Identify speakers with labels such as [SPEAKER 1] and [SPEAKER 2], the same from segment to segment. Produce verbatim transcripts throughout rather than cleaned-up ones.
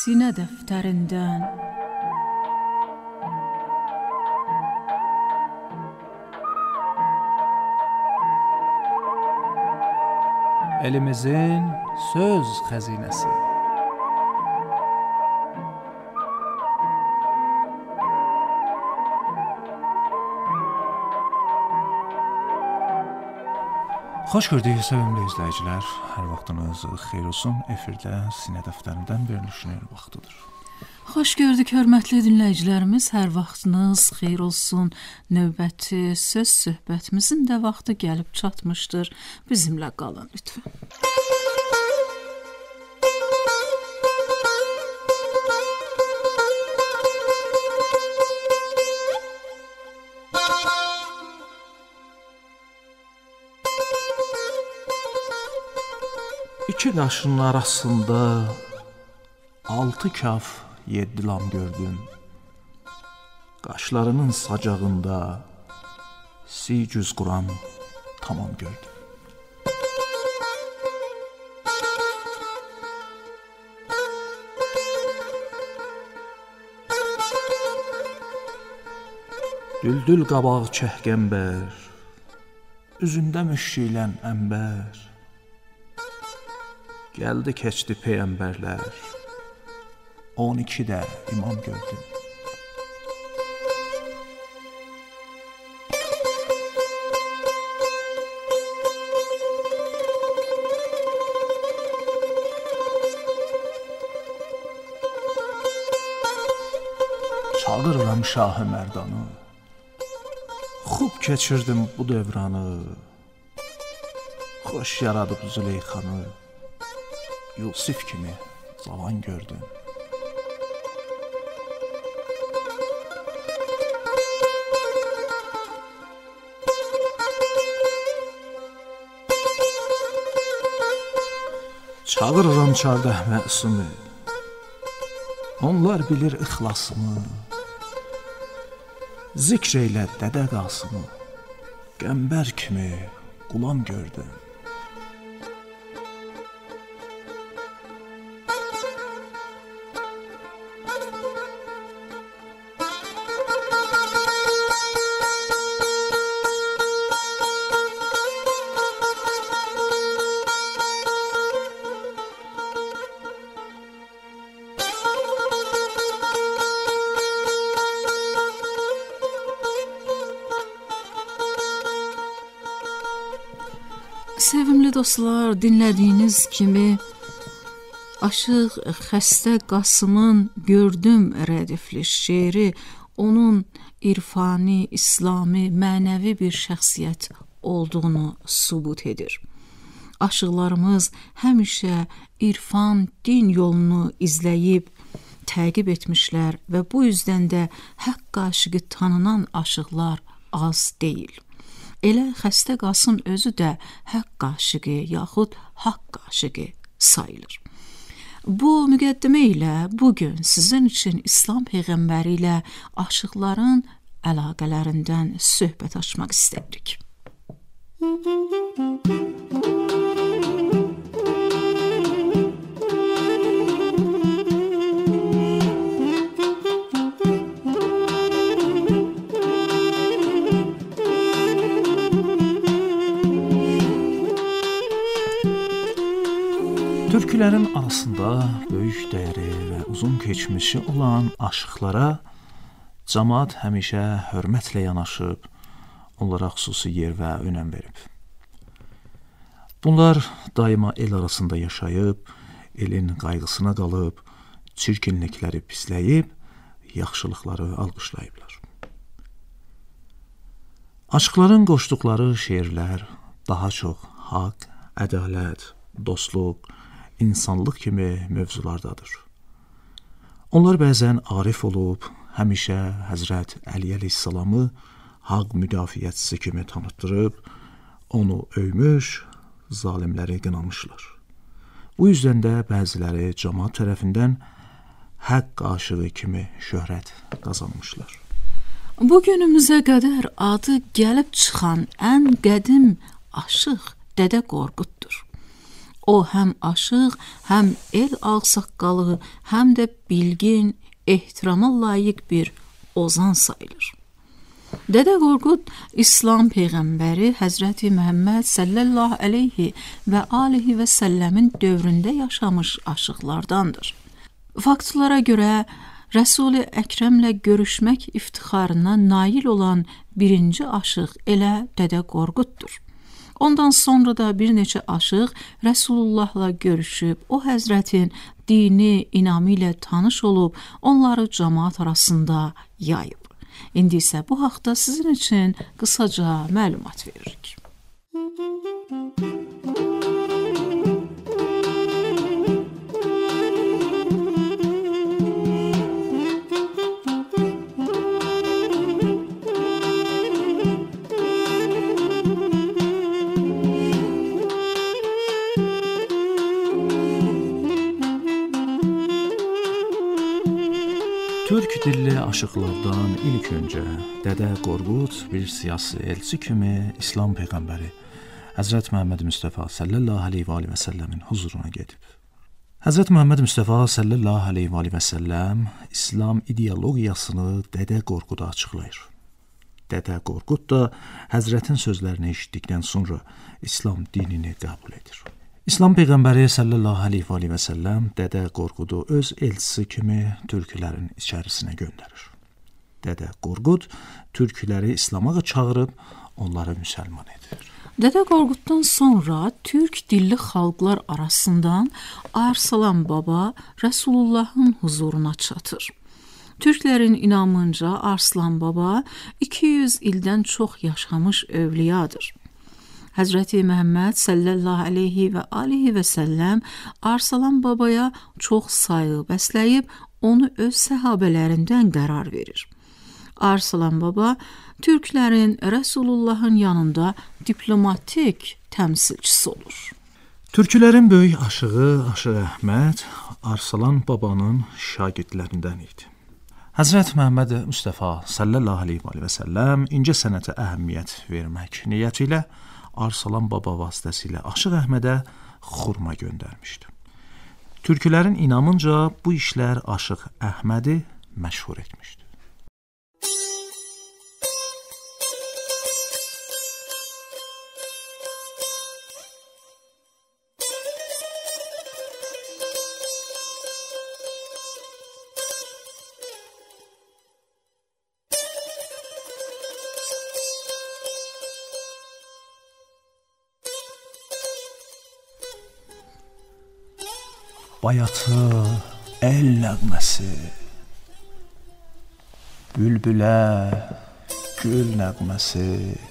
[SPEAKER 1] sinə dəftərindən.
[SPEAKER 2] Elimizin söz xəzinəsi. Xoş gördük, sevimli izləyicilər. Hər vaxtınız xeyir olsun. Efirdə Sinə Dəftərindən verilişinin vaxtıdır.
[SPEAKER 1] Xoş gördük, hörmətli dinləyicilərimiz. Hər vaxtınız xeyir olsun. Növbəti söz söhbətimizin də vaxtı gəlib çatmışdır. Bizimlə qalın lütfən.
[SPEAKER 2] İki qaşının arasında altı kaf yeddi lam gördüm. Qaşlarının sacağında sicüz Quran tamam gördüm. Düldül qabağı çəhqəmbər, üzündə müşkilən əmbər. Gəldi keçdi peyğəmbərlər, on iki də imam gördüm. Çağırıram Şahı Mərdanı, xub keçirdim bu dövranı. Xoş yaradıb Züleyxanı, Yusif kimi cavan gördüm. Çağırıram çardah məsumi, onlar bilir ixlasımı. Zikr eylə Dədə Qasımı, qəmbər kimi qulam gördüm.
[SPEAKER 1] Sevimli dostlar, dinlədiyiniz kimi Aşıq Xəstə Qasımın Gördüm rədifli şeiri onun irfani, İslami, mənəvi bir şəxsiyyət olduğunu sübut edir. Aşıqlarımız həmişə irfan, din yolunu izləyib, təqib etmişlər və bu yüzdən də haqq aşıqı tanınan aşıqlar az deyil. Elə Xəstə Qasım özü də haqq aşıqı yaxud haqq aşıqı sayılır. Bu müqəddimə ilə bugün sizin üçün İslam Peyğəmbəri ilə aşıqların əlaqələrindən söhbət açmaq istəyirik.
[SPEAKER 2] Türkülərin arasında böyük dəyəri və uzun keçmişi olan aşıqlara cəmaət həmişə hörmətlə yanaşıb, onlara xüsusi yer və önəm verib. Bunlar daima el arasında yaşayıb, elin qayğısına qalıb, çirkinlikləri pisləyib, yaxşılıqları alqışlayıblar. Aşıqların qoşduqları şeirlər daha çox haqq, ədalət, dostluq, insanlıq kimi mövzulardadır. Onlar bəzən arif olub, həmişə Həzrət Əli əleyhissalamı haqq müdafiəçisi kimi tanıtdırıb, onu övmüş, zalimləri qınamışlar. Bu yüzdən də bəziləri cəmaət tərəfindən haqq aşığı kimi şöhrət qazanmışlar.
[SPEAKER 1] Bu günümüzə qədər adı gəlib çıxan ən qədim aşıq Dədə Qorquddur. O həm aşıq, həm el ağsaqqalı, həm də bilgin, ehtirama layiq bir ozan sayılır. Dədə Qorqud İslam peyğəmbəri Həzrəti Məhəmməd sallallahu əleyhi və alihi və səlləmin dövründə yaşamış aşıqlardandır. Faktlara görə Rəsul-i Əkrəmlə görüşmək iftixarına nail olan birinci aşıq elə Dədə Qorquddur. Ondan sonra da bir neçə aşıq Rəsulullahla görüşüb, o həzrətin dini, inamı ilə tanış olub, onları cəmaat arasında yayıb. İndi isə bu haqda sizin üçün qısaca məlumat veririk.
[SPEAKER 2] Türk dilli aşıqlardan ilk öncə Dədə Qorqud bir siyasi elçi kimi İslam peyğəmbəri Həzrət Məhəmməd Mustafa sallallahu əleyhi və alihi və səlləmin huzuruna gedib. Həzrət Məhəmməd Mustafa sallallahu əleyhi və alihi və səlləm İslam ideologiyasını Dədə Qorquda açıqlayır. Dədə Qorqud da Həzrətin sözlərini eşitdikdən sonra İslam dinini qəbul edir. İslam peyğəmbəri sallallahu əleyhi və alihi və səlləm Dədə Qorqudu öz elçisi kimi türklərin içərisinə göndərir. Dədə Qorqud türkləri İslama çağırıb onları müsəlman edir.
[SPEAKER 1] Dədə Qorquddan sonra türk dilli xalqlar arasından Arsalan Baba Rəsulullahın huzuruna çatır. Türklərin inamınca Arslan Baba iki yüz ildən çox yaşamış övliyadır. Həzrəti Məhəmməd sallallahu əleyhi və alihi və səlləm Arsalan Babaya çox sayğı bəsləyib, onu öz səhabələrindən qərar verir. Arsalan Baba türklərin Rəsulullahın yanında diplomatik təmsilçisi olur.
[SPEAKER 2] Türklərin böyük aşığı Aşıq Əhməd Arsalan Babanın şagirdlərindən idi. Həzrət Məhəmməd Mustafa sallallahu əleyhi və alihi və səlləm incə sənətə əhəmiyyət vermək niyyəti ilə Arsalan Baba vasitəsilə Aşıq Əhmədə xurma göndərmişdi. Türklərin inamınca bu işlər Aşıq Əhmədi məşhur etmişdi. Bayatı, el nəğməsi, bülbülə, gül nəğməsi,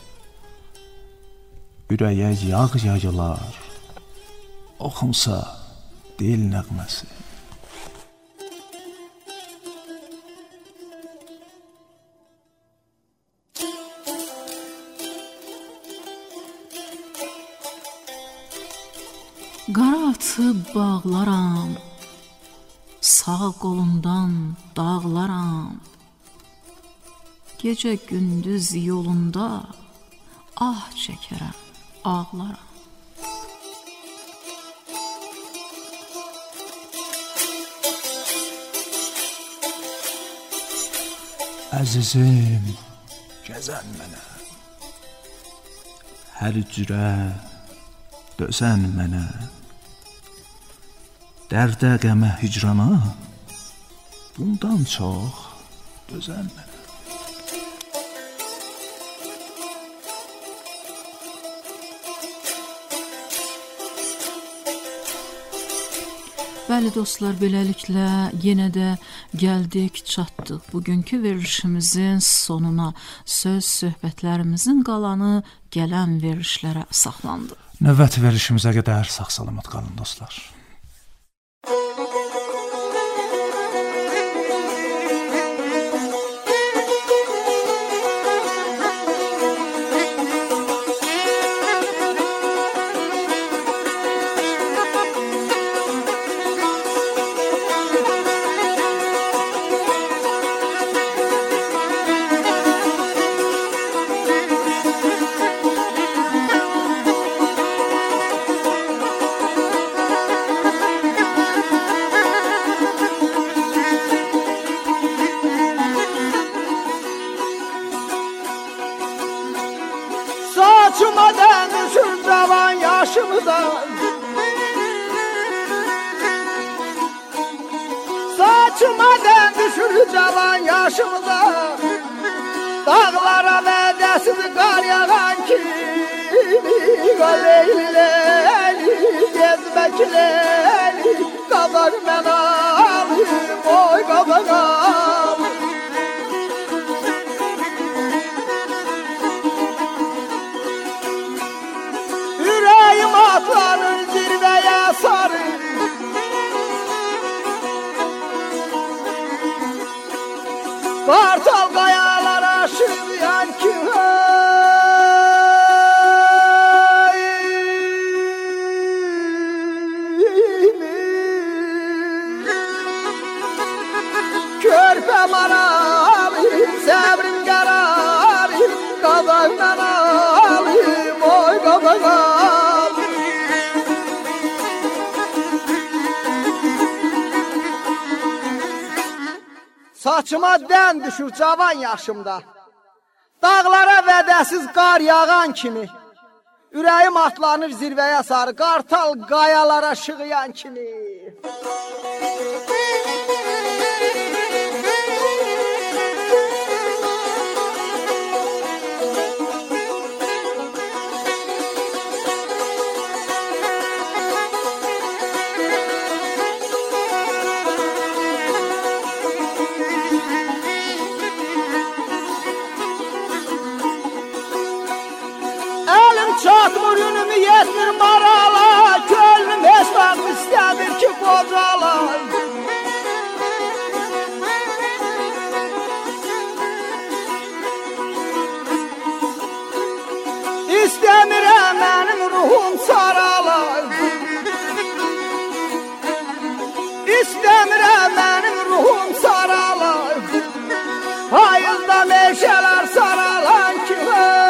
[SPEAKER 2] ürəyə yağ yayılar, oxunsa dil nəğməsi.
[SPEAKER 1] Qara atı bağlaram, sağ qolundan dağlaram, gecə gündüz yolunda ah çəkərəm, ağlaram.
[SPEAKER 2] Əzizim, gəzən mənə, hər cürə dözən mənə, dərdə, qəmə, hicrana, bundan çox dözən mənə.
[SPEAKER 1] Bəli dostlar, beləliklə yenə də gəldik, çatdıq bugünkü verilişimizin sonuna. Söz söhbətlərimizin qalanı gələn verilişlərə saxlandı.
[SPEAKER 2] Növbəti verilişimizə qədər sağ-salamat qalın dostlar.
[SPEAKER 3] Saçıma den düşür cavan yaşımda, saçıma den düşür cavan yaşımda, dağlara vedəsiz qar yağan kimi, Leyli leyli gezmek leyli, qadak mən alayım, oy qadak alayım. Yüreğim atlanır zirveye sarı, Kartal kayalara şırlayan kim? Körpem aralıyım, sabrim kararıyım, Qadağından alayım, oy qadağım. Saçıma den düşür cavan yaşımda, dağlara vədəsiz qar yağan kimi, ürəyim atlanır zirvəyə sarı, qartal qayalara şığıyan kimi. Çatmır ünümü yetmir marala, Könlüm heç vaxt istəmir ki qocala. İstəmirəm mənim ruhum sarala, İstəmirəm mənim ruhum sarala, Payızda meşələr saralan ki,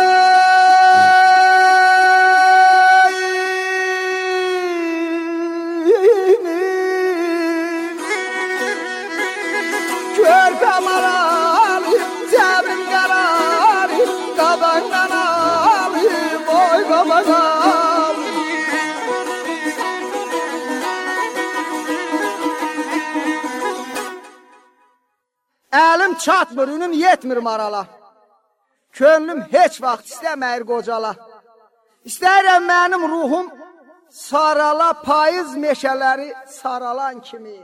[SPEAKER 3] Körpem aralıyım, sabrim kararıyım, Qadağından alayım, oy qadağım. Əlim çatmır, ünüm yetmir marala, Könlüm heç vaxt istəməyir qocala. İstəyirəm mənim ruhum sarala, Payız meşələri saralan kimi.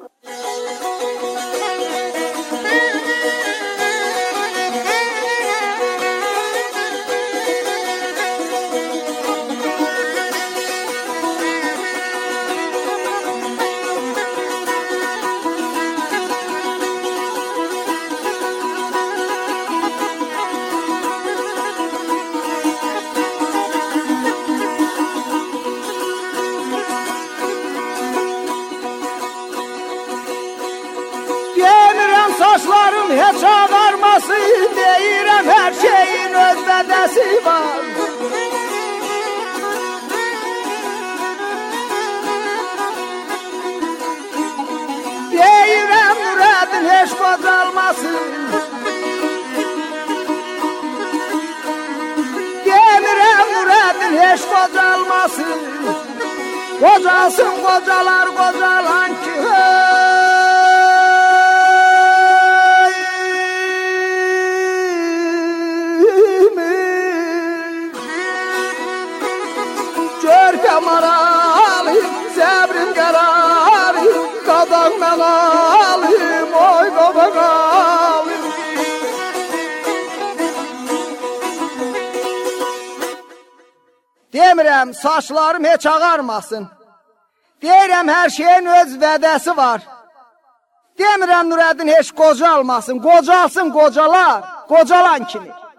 [SPEAKER 3] Saçlarım heç ağarmasın, deyirəm hər şeyin öz vədəsi var. Deyirəm ürədin heç qocalmasın, Demirəm ürədin heç qocalmasın, Qocalsın qocalar qocalan ki, Körpem aralıyım, sabrim kararıyım, Qadağından alayım, oy qadağım. Demirəm saçlarım heç ağarmasın, Deyirəm hər şeyin öz vədəsi var. Demirəm Nurəddin heç qocalmasın, Qocalsın qocalar, qocalan kimi.